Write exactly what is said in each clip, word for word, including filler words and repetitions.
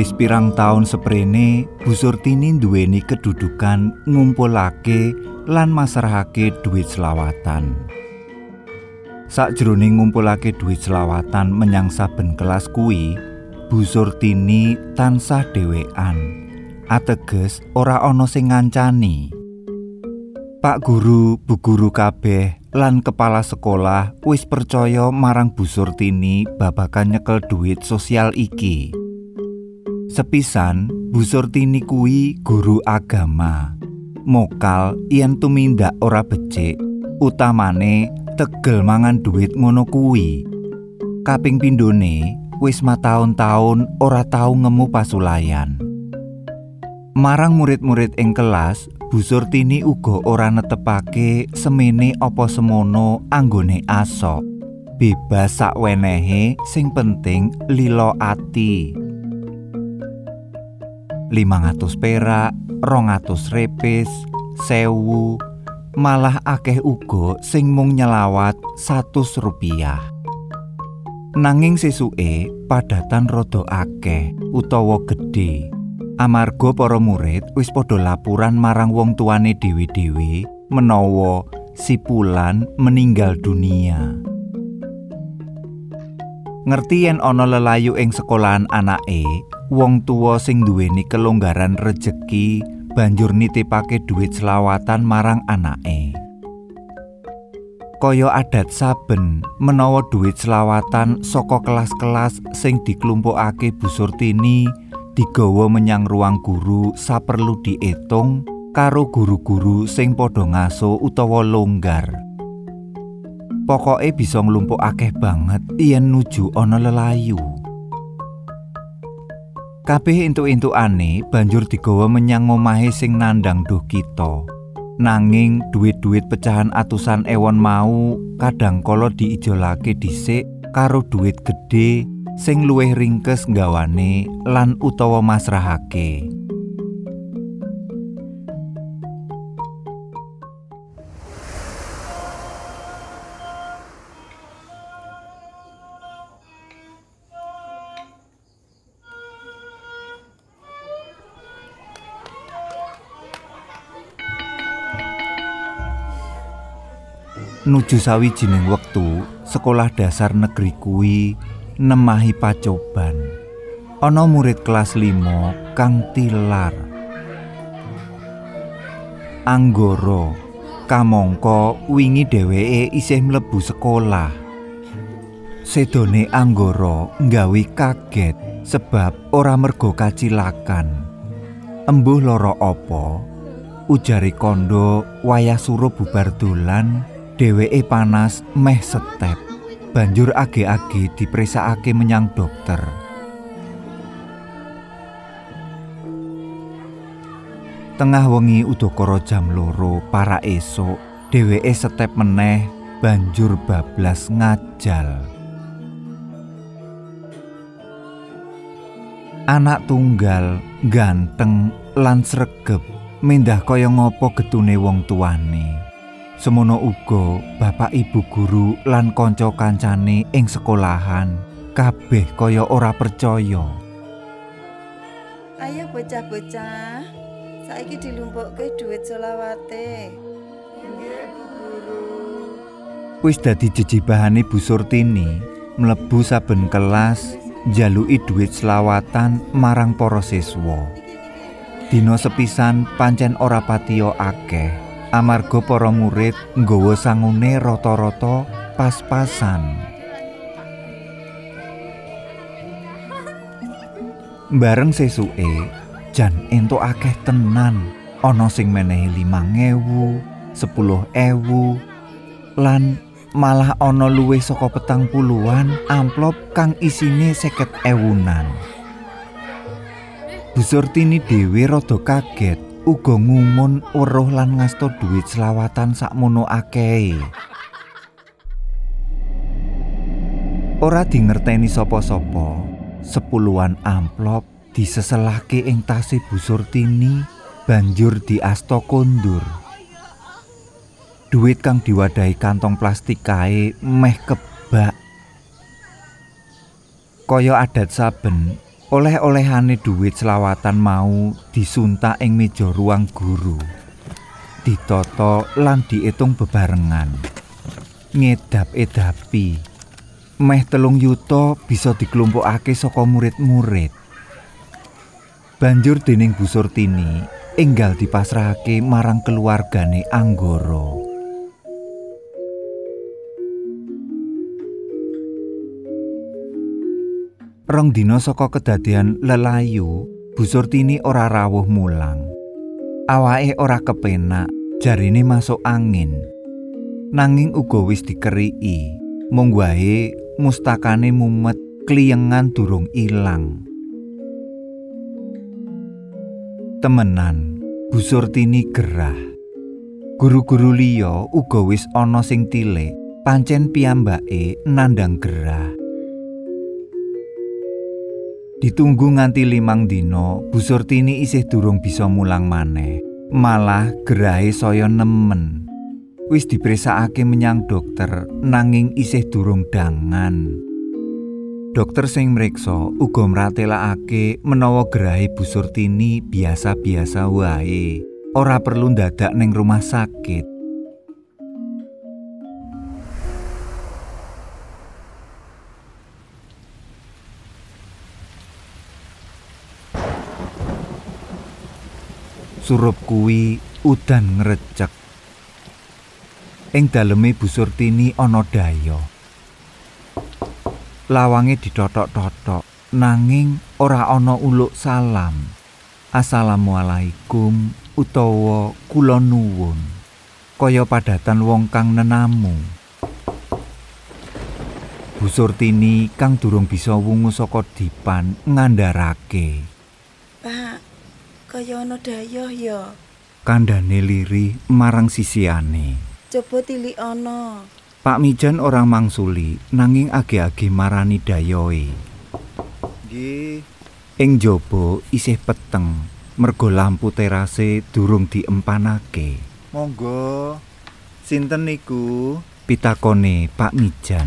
Wis pirang taun seprene Bu Surtini nduweni kedudukan ngumpulake lan masrahake dhuwit selawatan. Sakjroning ngumpulake dhuwit selawatan menyang saben kelas kuwi, Bu Surtini tansah dhewekan. Ateges ora ana sing ngancani. Pak guru, Bu guru kabeh lan kepala sekolah wis percaya marang Bu Surtini babagan nyekel dhuwit sosial iki. Sepisan Bu Surtini kuwi guru agama. Mokal yen tumindak ora becik, utamane tegel mangan dhuwit ngono kuwi. Kaping pindhone wis mataun-taun ora tau ngemu pasulayan. Marang murid-murid ing kelas, Bu Surtini uga ora netepake semene apa semono anggone asok. Bebas sakwenehe, sing penting lila ati. limang atus perak, rong atus repis, sewu, malah akeh uga sing mung nyelawat satus rupiah. Nanging sesuke padatan rada akeh utawa gedhe. Amarga para murid wis padha laporan marang wong tuane dhewe-dhewe menawa si Pulan meninggal dunia. Ngerti yen ana lelayu ing sekolahan anake, wong tuwa sing duweni kelonggaran rejeki banjur nitipake dhuwit selawatan marang anake. Kaya adat saben menawa dhuwit selawatan saka kelas-kelas sing diklumpukake Bu Surtini digawa menyang ruang guru saperlu diitung karo guru-guru sing padha ngaso utawa longgar. Pokoke bisa nglumpukake banget yen nuju ana lelayu. Kabeh entuk-entukane banjur digawa menyang omahe sing nandhang duh kita. Nanging dhuwit-dhuwit pecahan atusan ewon mau kadangkala diijolake dhisik karo dhuwit gedhe sing luwih ringkes nggawane lan utawa masrahake. Nuju sawijining wektu, sekolah dasar negeri kuwi nemahi pacoban. Ana murid kelas lima kang tilar. Anggara, kamangka wingi dheweke isih mlebu sekolah. Sedone Anggara nggawe kaget sebab ora mergo kacilakan. Embuh lara apa? Ujare kandha wayah suruh bubar dolan. Dheweke panas meh setep, banjur age-age dipresakake menyang dokter. Tengah wengi udakara jam loro para esuk, dheweke setep meneh banjur bablas ngajal. Anak tunggal, ganteng lan sregep, mendah kaya ngapa getune wong tuane. Semono uga bapak ibu guru lan kanca-kancane ing sekolahan kabeh kaya ora percaya. Ayo bocah-bocah, saiki dilumpukke dhuwit selawate. Nggih, Bu Guru. Wis dadi jejibahane Bu Surtini mlebu saben kelas njaluki dhuwit selawatan marang para siswa. Dina sepisan pancen ora patiya akeh. Amarga para murid nggawa sangune rata-rata pas-pasan. Bareng sesuke, jan entuk akeh tenan. Ana sing menehi limang ewu, sepuluh ewu, lan malah ana luwih saka petang puluhan amplop kang isine seket ewunan. Bu Surtini dhewe rada kaget. Uga ngumun weruh lan ngasta dhuwit selawatan sakmono akehe. Ora dingerteni sapa-sapa, sepuluhan amplop diseselake ing tase Bu Surtini banjur diasta kondur. Dhuwit kang diwadahi kantong plastik kae meh kebak. Kaya adat saben, Oleh-olehane dhuwit selawatan mau disuntak ing meja ruang guru. Ditata lan diitung bebarengan. Ngedap-edapi. Meh telung yuta bisa diklumpukake saka murid-murid. Banjur dening Bu Surtini enggal dipasrahake marang keluargane Anggara. Rong dina saka kedadian lelayu, Bu Surtini ora rawuh mulang. Awake ora kepenak, jarine masuk angin. Nanging uga wis dikeriki, mung wae mustakane mumet kliyengan durung ilang. Temenan, Bu Surtini gerah. Guru-guru liya uga wis ana sing tilik, pancen piyambake nandhang gerah. Ditunggu nganti limang dina, Bu Surtini isih durung bisa mulang maneh. Malah gerahe saya nemen. Wis dipresakake menyang dokter, nanging isih durung dangan. Dokter sing mriksa uga mratelakake menawa gerahe Bu Surtini biasa-biasa wae, ora perlu ndadak ning rumah sakit. Surup kuwi udan ngrecek. Ing daleme Bu Surtini ana dayoh. Lawange ditotok-totok, nanging ora ana uluk salam. Assalamualaikum utawa kula nuwun. Kaya padatan wong kang nenamu. Bu Surtini kang durung bisa wungu saka dipan ngandharake. Pak, kaya ana dayoh ya. Kandhane lirih marang sisiane. Coba tilik ana. Pak Mijan orang mangsuli, nanging age-age marani dayohe. Nggih. Ing jaba isih peteng, mergo lampu terase durung diempanake. Monggo. Sinten niku? Pitakone Pak Mijan.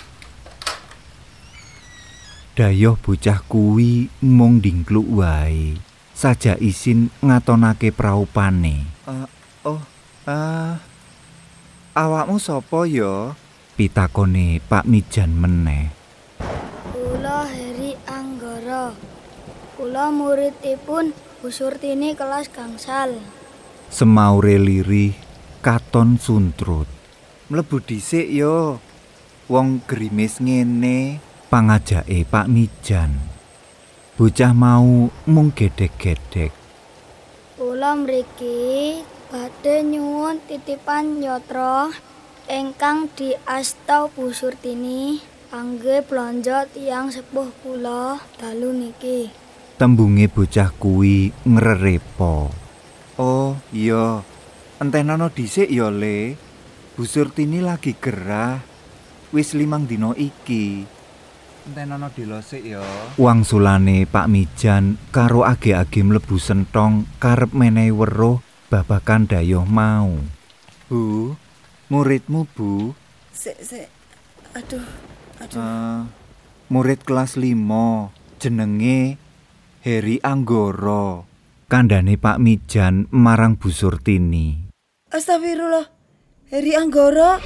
Dayoh bocah kuwi mung dingkluk wae. Saja isin ngatonake praupane. Uh, oh, ah. Uh. Awakmu sapa ya? Pitakone Pak Mijan meneh. Kula Heri Anggara. Kula muridipun Bu Surtini kelas gangsal. Semaure lirih katon suntrut. Mlebu dhisik ya. Wong grimis ngene, pangajake Pak Mijan. Bocah mau mung gedhek-gedhek. Kula mriki badhe nyuwun titipan yatra ingkang diasta Bu Surtini kangge blanja tiyang sepuh kula dalu niki. Tembunge bocah kuwi ngrerepa. Oh, iya. Entenono dhisik ya, Le. Bu Surtini lagi gerah. Wis limang dina iki. Entenono dilosik ya. Wangsulane Pak Mijan karo age-age mlebu sentong karep menehi weruh babakan dayoh mau. Bu, muridmu, Bu? Sik, sik. Aduh, aduh. Uh, murid kelas lima, jenenge Heri Anggara. Kandhane Pak Mijan marang Bu Surtini. Astagfirullah. Heri Anggara.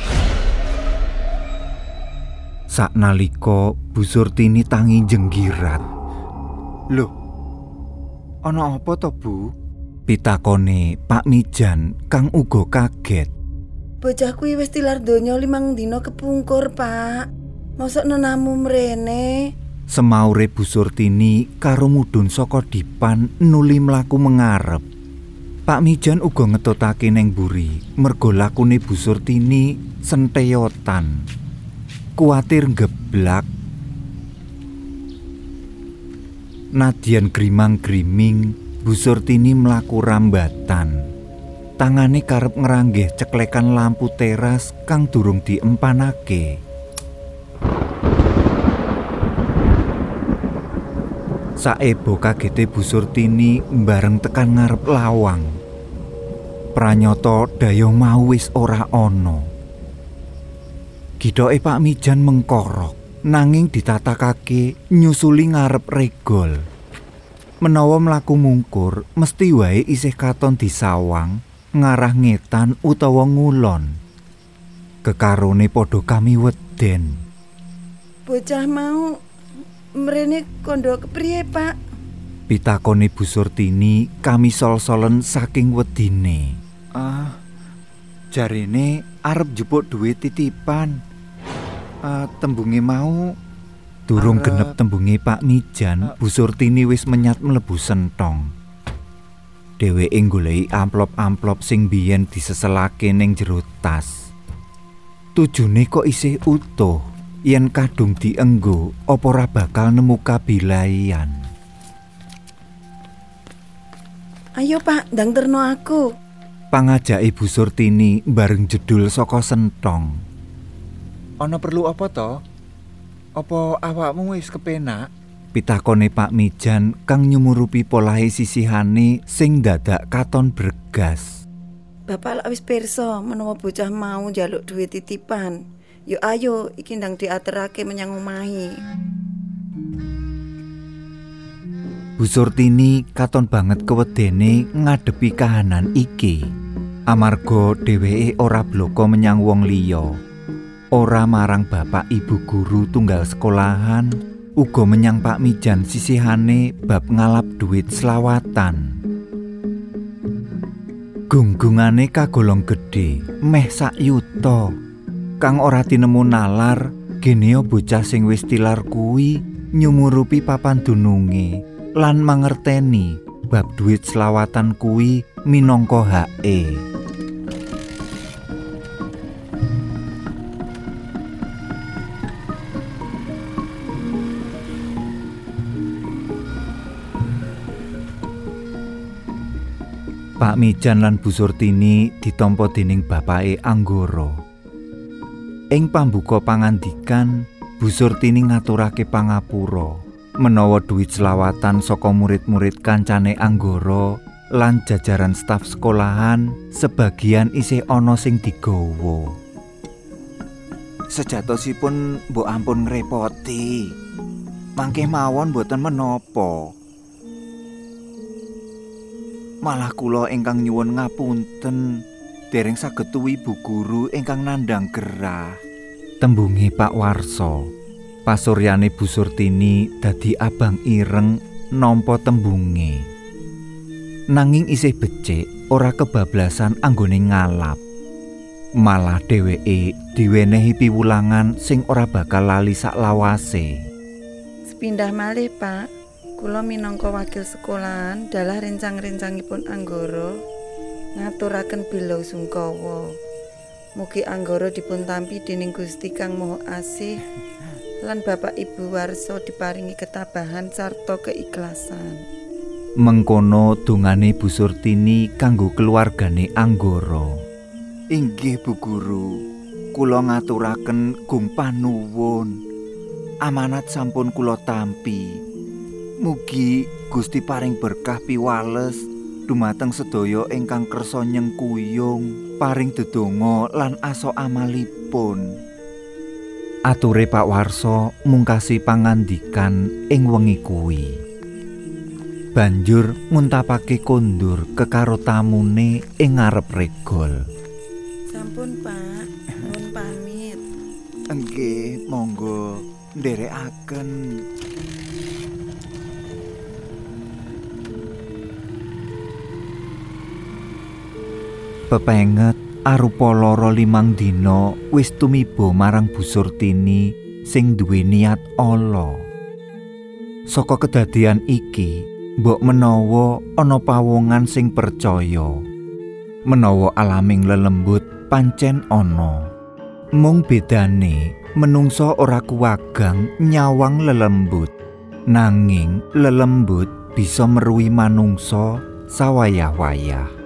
Saknalika Bu Surtini tangi jenggirat. Loh, ana apa to, Bu? Pitakone Pak Mijan kang uga kaget. Bocah kuwi wis tilar donya limang dina kepungkur, Pak. Mosok nenamu mrene. Semaure Bu Surtini karo mudhun saka dipan nuli mlaku mengarep. Pak Mijan uga ngetutake neng mburi mergo lakune Bu Surtini senteyotan. Kuwatir geblak. Nadyan grimang-griming Bu Surtini mlaku rambatan. Tangane karep ngranggeh ceklekan lampu teras kang durung diempanake. Saebo kagete Bu Surtini bareng tekan ngarep lawang. Pranyata dayoh mau wis ora ana. Githoke Pak Mijan mengkorok, nanging ditatakake nyusuli ngarep regol. Menawa mlaku mungkur, mesti wae isih katon disawang, ngarah ngetan utawa ngulon. Kekarone padha kami weden. Bocah mau mrene kondo kepriye, Pak? Pitakone Bu Surtini kami sol-solen saking wedine. Ah, jarene arep jupuk duit titipan. Ah, tembunge mau durung Arep. genep tembunge Pak Mijan, Bu Surtini wis menyat mlebu sentong. Dheweke goleki amplop-amplop sing biyen diseselake ning jero tas. Tujune kok isih utuh, yen kadung dienggo apa ora bakal nemu kabilaian. Ayo, Pak, ndang terno aku. Pangajake Bu Surtini bareng jedul saka sentong. Ana perlu apa to? Apa awakmu wis kepenak? Pitakone Pak Mijan kang nyumurupi polahe sisihane sing dadak katon bergas. Bapak lak wis pirsa menawa bocah mau njaluk duit titipan. Yo ayo, iki ndang diaterake menyang omahe. Bu Surtini katon banget kewedene ngadepi kahanan iki. Amarga dheweke ora bloko menyang wong liya. Ora marang bapak ibu guru tunggal sekolahan, uga menyang Pak Mijan sisihane bab ngalap duit selawatan. Gunggungane kagolong gedhe, meh sak yuta. Kang ora tinemu nalar, geneo bocah sing wis tilar kuwi nyumurupi papan dununge lan mangerteni bab duit selawatan kuwi minangka hake. Pak Mijan lan Bu Surtini ditampa dening bapake Anggara. Ing pambuka pangandikan, Bu Surtini ngaturake pangapura menawa duit selawatan saka murid-murid kancane Anggara lan jajaran staf sekolahan sebagian isih ana sing digawa. Sejatosipun mbok ampun ngrepoti. Mangke mawon boten menapa. Malah kula ingkang nyuwun ngapunten dereng saged tuwi Bu Guru ingkang nandhang gerah. Tembunge Pak Warso. Pasuryane Bu Surtini dadi abang ireng nampa tembunge. Nanging isih becik ora kebablasan anggone ngalap. Malah dheweke diwenehi piwulangan sing ora bakal lali sak lawase. Sepindah malih, Pak. Kula minangka wakil sekolahan dalah rencang-rencangipun Anggara ngaturaken bila sungkawa. Mugi Anggara dipuntampi dening Gusti Kang Maha Asih lan Bapak Ibu Warso diparingi ketabahan sarta keikhlasan. Mengkono dongane Bu Surtini kanggo keluargane Anggara. Inggih Bu Guru, kula ngaturaken gung panuwun. Amanat sampun kula tampi. Mugi Gusti paring berkah piwales dumateng sedaya ingkang kersa nyengkuyung, paring dedonga lan asa amalipun. Ature Pak Warso mungkasi pangandikan ing wengi kuwi. Banjur nguntapake kondur kekaro tamune ing ngarep regol. Sampun, Pak. Nuwun pamit. Nggih, monggo nderekaken. Pepenget arupa lara limang dina wis tumiba marang Bu Surtini sing duwe niat ala. Saka kedadian iki, mbok menawa ana pawongan sing percaya menawa alaming lelembut pancen ana. Mung bedane menungsa ora kuwagang nyawang lelembut, nanging lelembut bisa meruhi manungsa sawayah-wayah.